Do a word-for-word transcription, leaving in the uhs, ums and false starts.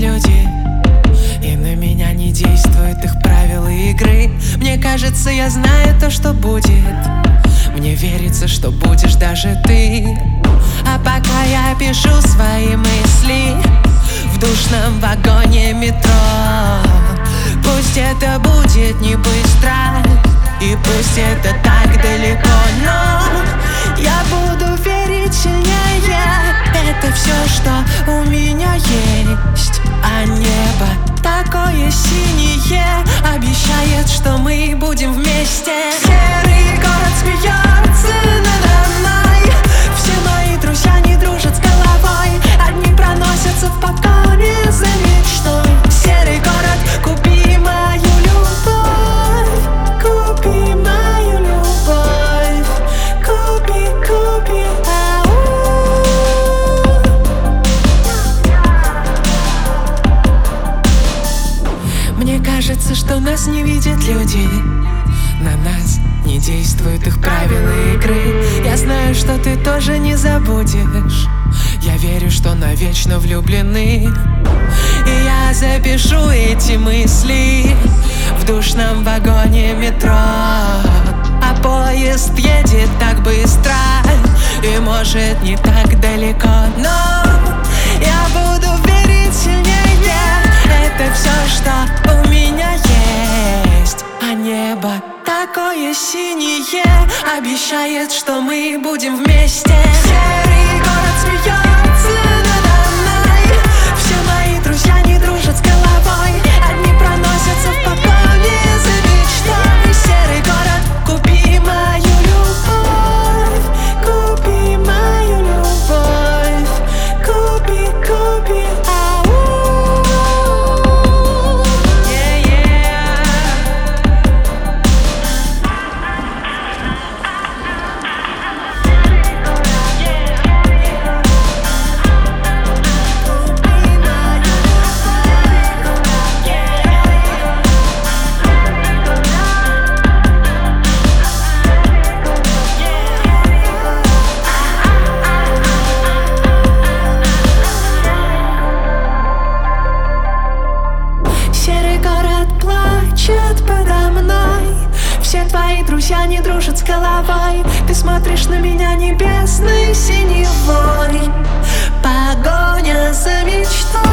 люди, и на меня не действуют их правила игры. Мне кажется, я знаю то, что будет. Мне верится, что будешь даже ты. А пока я пишу свои мысли в душном вагоне метро, пусть это будет не быстро, и пусть это так далеко, но я буду верить сильнее. Это все, что у меня есть. А небо такое синее обещает, что мы будем вместе. Серый город смеется надо мной. Все мои друзья не дружат с головой. Одни проносятся в погоне за мечтой. Серый город, купи мою любовь, купи мою любовь, купи, купи, ау. Мне кажется, что нас не видят люди, на нас не действуют их правила игры. Я знаю, что ты тоже не забудешь. Я верю, что навечно влюблены. И я запишу эти мысли в душном вагоне метро. А поезд едет так быстро и может не так далеко, но я буду верить сильнее. Это все, что у меня есть. А небо такое синее обещает, что мы будем вместе. Серый город смеется надо мной. Все мои друзья не дружат с головой. Одни проносятся в погоне за мечтой. Серый город, купи мою любовь, купи мою любовь, купи, купи, ау. Все твои друзья не дружат с головой. Ты смотришь на меня небесной синевой. Погоня за мечтой.